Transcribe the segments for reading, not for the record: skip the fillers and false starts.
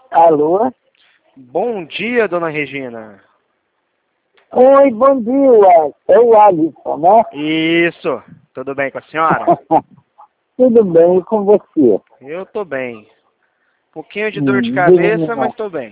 Alô? Bom dia, dona Regina. Oi, bom dia. É o Alisson, né? Isso. Tudo bem com a senhora? Tudo bem e com você? Eu tô bem. Pouquinho de dor de Diga-me cabeça, mas lá. tô bem.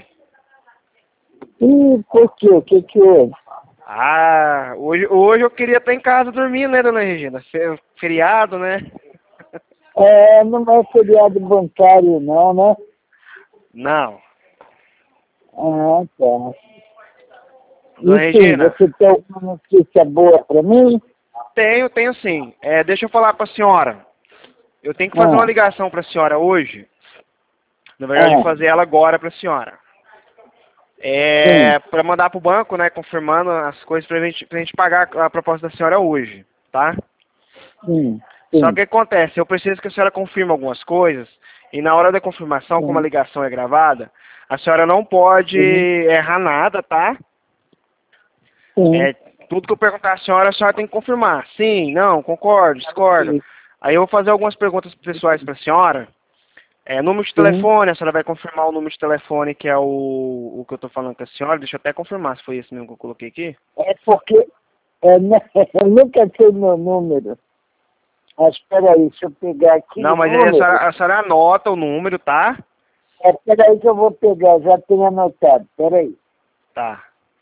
E por quê? O que que houve? Ah, hoje eu queria estar em casa dormindo, né, dona Regina? Feriado, né? Não é feriado bancário não, né? Não. Ah, tá. Dona E sim, Regina, você tem alguma notícia boa para mim? tenho sim. Deixa eu falar pra senhora. Eu tenho que fazer uma Ah, ligação pra senhora hoje. Na verdade, ah, fazer ela agora pra senhora. sim, Pra mandar pro banco, né, confirmando as coisas pra gente pagar a proposta da senhora hoje, tá? sim, Só que sim, acontece, eu preciso que a senhora confirme algumas coisas, e na hora da confirmação, como a sim, ligação é gravada, a senhora não pode sim, errar nada, tá? sim. É, tudo que eu perguntar à senhora tem que confirmar. Sim, não, concordo, discordo. Ok, Aí eu vou fazer algumas perguntas pessoais para a senhora. Número de sim. telefone, a senhora vai confirmar o número de telefone que é o que eu estou falando com a senhora. Deixa eu até confirmar se foi esse mesmo que eu coloquei aqui. É porque eu nunca sei meu número. Mas espera aí, deixa eu pegar aqui Não, o mas aí número. a senhora anota o número, tá? Espera aí que eu vou pegar, já tenho anotado. Espera aí. Tá.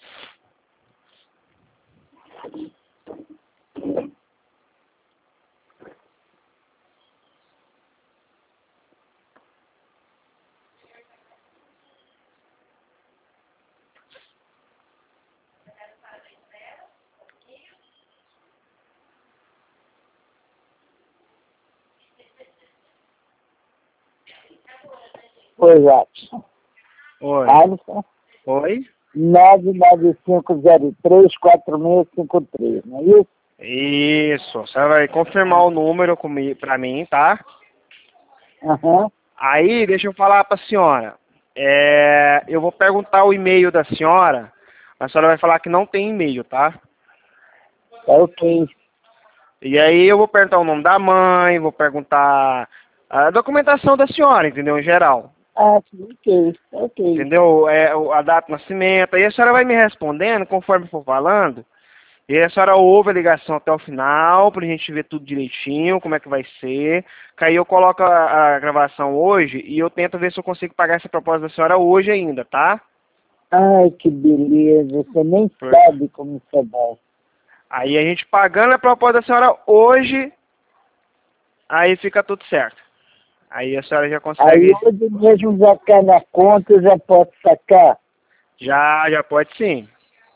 Oi, Watson. Oi. Alisson, Oi? 995034653, não é isso? Isso. A senhora vai confirmar o número pra mim, tá? Aham, Aí, deixa eu falar pra senhora. Eu vou perguntar o e-mail da senhora. A senhora vai falar que não tem e-mail, tá? tá ok. E aí eu vou perguntar o nome da mãe, vou perguntar a documentação da senhora, entendeu? Em geral. Ah, sim, ok, ok. Entendeu? A data de nascimento. Aí a senhora vai me respondendo conforme for falando. E aí a senhora ouve a ligação até o final, pra gente ver tudo direitinho, como é que vai ser. Que aí eu coloco a gravação hoje e eu tento ver se eu consigo pagar essa proposta da senhora hoje ainda, tá? Ai, que beleza, você nem Por- sabe como isso é bom. Aí a gente pagando a proposta da senhora hoje, aí fica tudo certo. Aí a senhora já Aí consegue, hoje mesmo já cai na conta, eu já posso sacar. já pode sim,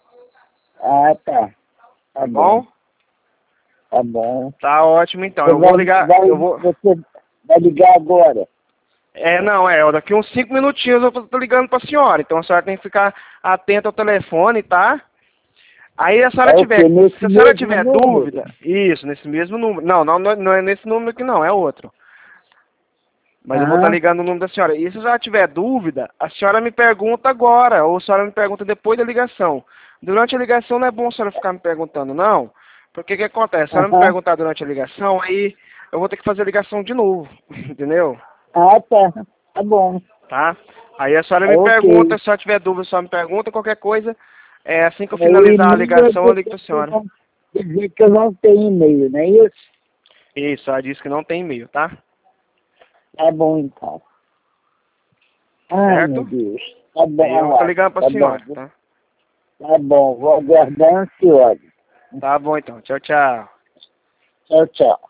Ah, tá, tá tá bom, bom? tá bom. Tá ótimo então. Você Eu vou ligar, eu vou. você vai ligar agora. Não, daqui uns 5 minutinhos eu tô ligando pra senhora. Então a senhora tem que ficar atenta ao telefone, tá? Aí a senhora É o tiver, quê? Nesse se a senhora mesmo tiver número? dúvida, isso, nesse mesmo número. Não é nesse número aqui não, é outro. Mas eu vou estar Aham. ligando o número da senhora. E se a senhora tiver dúvida, a senhora me pergunta agora, ou a senhora me pergunta depois da ligação. Durante a ligação não é bom a senhora ficar me perguntando, não. Porque o que acontece? Se a senhora me Aham. perguntar durante a ligação, aí eu vou ter que fazer a ligação de novo, entendeu? Ah, tá. Tá bom. Tá? Aí a senhora Tá me pergunta, ok. se a senhora tiver dúvida, a senhora me pergunta, qualquer coisa. Assim que eu O finalizar a e-mail ligação, eu ligo você pra senhora. quer dizer que eu não tenho e-mail, não é isso? Isso, ela disse que não tem e-mail, tá? Tá bom, então. Ai, meu Certo? Deus. Tá Aí eu bom, vou estar Watson. ligando pra Tá bom. senhora, tá? Tá bom. Vou aguardar ansioso. Tá bom então. Tchau, tchau. Tchau, tchau.